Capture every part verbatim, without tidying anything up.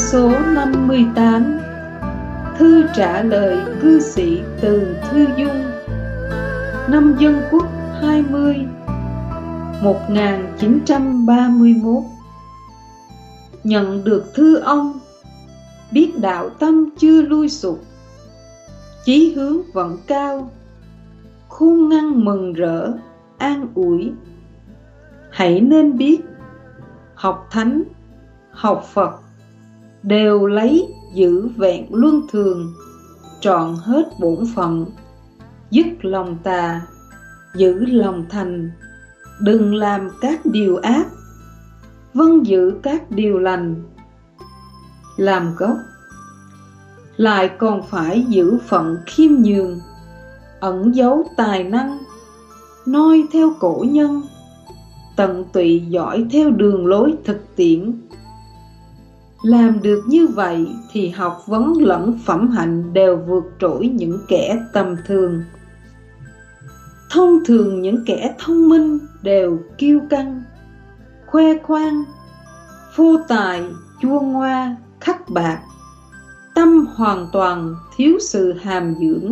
số năm mươi tám. Thư trả lời cư sĩ từ Thư Dung. Năm Dân Quốc hai mươi, một nghìn chín trăm ba mươi mốt. Nhận được thư ông, biết đạo tâm chưa lui sụp, chí hướng vẫn cao, khôn ngăn mừng rỡ, an ủi. Hãy nên biết, học Thánh, học Phật đều lấy giữ vẹn luân thường, trọn hết bổn phận, dứt lòng tà, giữ lòng thành, đừng làm các điều ác, vâng giữ các điều lành. Làm gốc lại còn phải giữ phận khiêm nhường, ẩn giấu tài năng, noi theo cổ nhân, tận tụy dõi theo đường lối thực tiễn. Làm được như vậy thì học vấn lẫn phẩm hạnh đều vượt trội những kẻ tầm thường. Thông thường những kẻ thông minh đều kiêu căng, khoe khoang, phô tài, chua ngoa, khắc bạc, tâm hoàn toàn thiếu sự hàm dưỡng.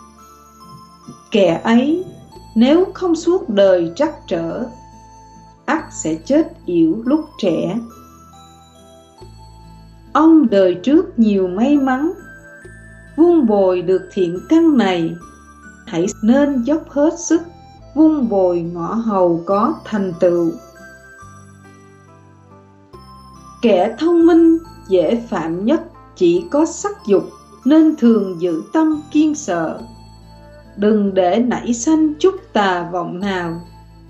Kẻ ấy nếu không suốt đời trắc trở, ắt sẽ chết yểu lúc trẻ. Ông đời trước nhiều may mắn, vun bồi được thiện căn này, hãy nên dốc hết sức vun bồi ngõ hầu có thành tựu. Kẻ thông minh dễ phạm nhất chỉ có sắc dục, nên thường giữ tâm kiên sợ, đừng để nảy sanh chút tà vọng nào.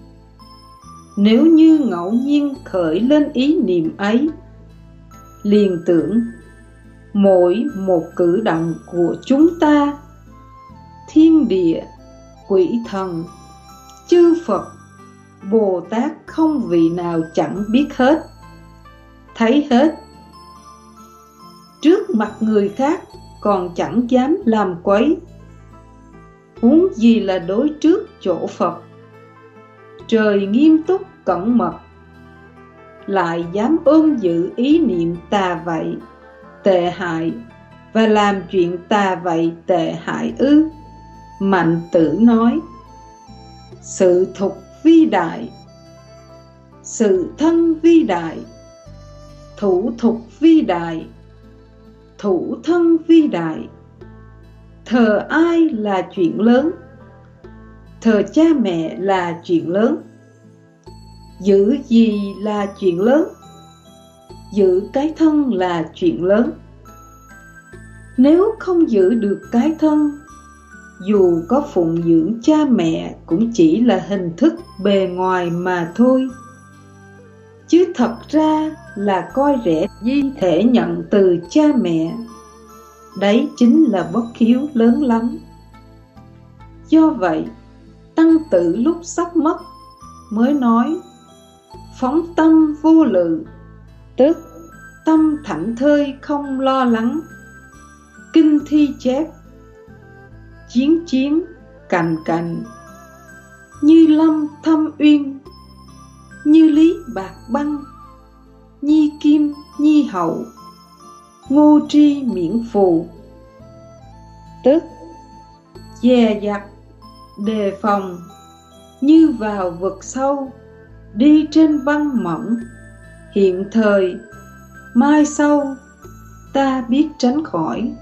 Nếu như ngẫu nhiên khởi lên ý niệm ấy, liền tưởng mỗi một cử động của chúng ta, thiên địa, quỷ thần, chư Phật, Bồ Tát không vị nào chẳng biết hết, thấy hết. Trước mặt người khác còn chẳng dám làm quấy, huống gì là đối trước chỗ Phật. Trời nghiêm túc cẩn mật, lại dám ôm giữ ý niệm tà vậy, tệ hại, và làm chuyện tà vậy tệ hại ư? Mạnh Tử nói, sự thục vi đại, sự thân vi đại, thủ thục vi đại, thủ thân vi đại. Thờ ai là chuyện lớn, thờ cha mẹ là chuyện lớn. Giữ gì là chuyện lớn, giữ cái thân là chuyện lớn. Nếu không giữ được cái thân, dù có phụng dưỡng cha mẹ cũng chỉ là hình thức bề ngoài mà thôi. Chứ thật ra là coi rẻ di thể nhận từ cha mẹ. Đấy chính là bất hiếu lớn lắm. Do vậy, Tăng Tử lúc sắp mất mới nói phóng tâm vô lự, tức tâm thảnh thơi không lo lắng. Kinh thi chép, chiến chiến cành cành, như lâm thâm uyên, như lý bạc băng, nhi kim nhi hậu, ngô tri miễn phù. Tức dè dặt, đề phòng, như vào vực sâu, đi trên băng mỏng. Hiện thời, mai sau, ta biết tránh khỏi.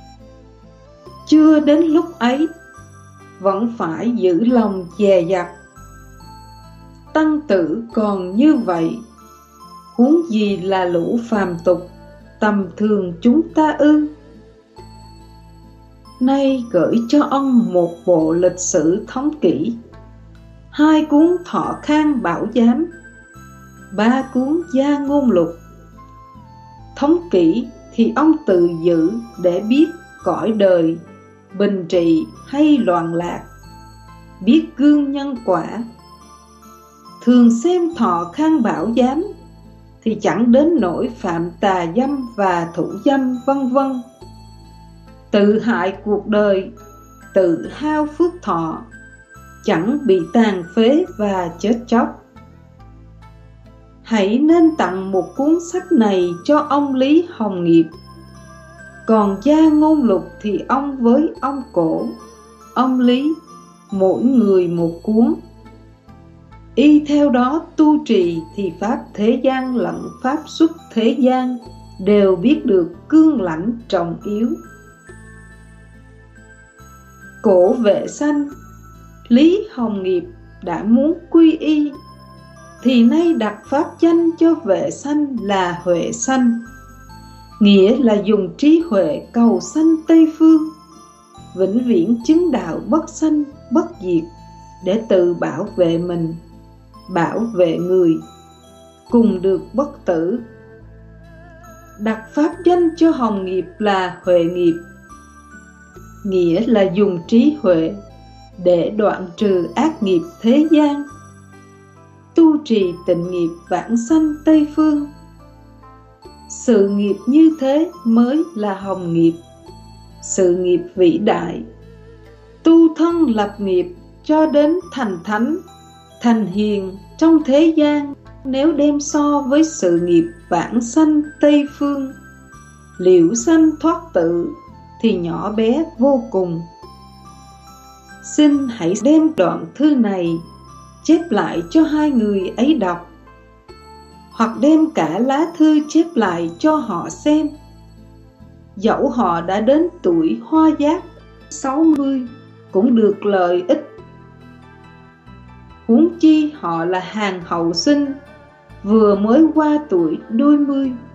Chưa đến lúc ấy, vẫn phải giữ lòng dè dặt. Tăng Tử còn như vậy, huống gì là lũ phàm tục tầm thường chúng ta ư? Nay gửi cho ông một bộ lịch sử thống kỷ, hai cuốn Thọ Khang Bảo Giám, ba cuốn Gia Ngôn Lục. Thống kỷ thì ông tự giữ để biết cõi đời bình trị hay loạn lạc, biết gương nhân quả. Thường xem Thọ Khang Bảo Giám thì chẳng đến nỗi phạm tà dâm và thủ dâm vân vân, tự hại cuộc đời, tự hao phước thọ, chẳng bị tàn phế và chết chóc. hãy nên tặng một cuốn sách này cho ông Lý Hồng Nghiệp. Còn Gia Ngôn Lục thì ông với ông Cổ, ông Lý, mỗi người một cuốn. Y theo đó tu trì thì pháp thế gian lẫn pháp xuất thế gian đều biết được cương lãnh trọng yếu. Cổ Vệ Sanh, Lý Hồng Nghiệp đã muốn quy y, thì nay đặt pháp danh cho Vệ Sanh là Huệ Sanh, nghĩa là dùng trí huệ cầu sanh Tây Phương, vĩnh viễn chứng đạo bất sanh bất diệt, để tự bảo vệ mình, bảo vệ người, cùng được bất tử. Đặt pháp danh cho Hồng Nghiệp là Huệ Nghiệp, nghĩa là dùng trí huệ để đoạn trừ ác nghiệp thế gian, tu trì tịnh nghiệp vãng sanh Tây Phương. Sự nghiệp như thế mới là Hồng Nghiệp, sự nghiệp vĩ đại. Tu thân lập nghiệp cho đến thành thánh, thành hiền trong thế gian, nếu đem so với sự nghiệp vãng sanh Tây Phương, liễu sanh thoát tự, thì nhỏ bé vô cùng. Xin hãy đem đoạn thư này chép lại cho hai người ấy đọc, hoặc đem cả lá thư chép lại cho họ xem. Dẫu họ đã đến tuổi hoa giác sáu mươi cũng được lợi ích. Huống chi họ là hàng hậu sinh, vừa mới qua tuổi đôi mươi.